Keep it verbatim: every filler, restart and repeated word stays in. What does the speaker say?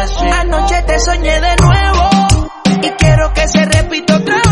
así. Anoche te soñé de nuevo y quiero que se repita otra vez.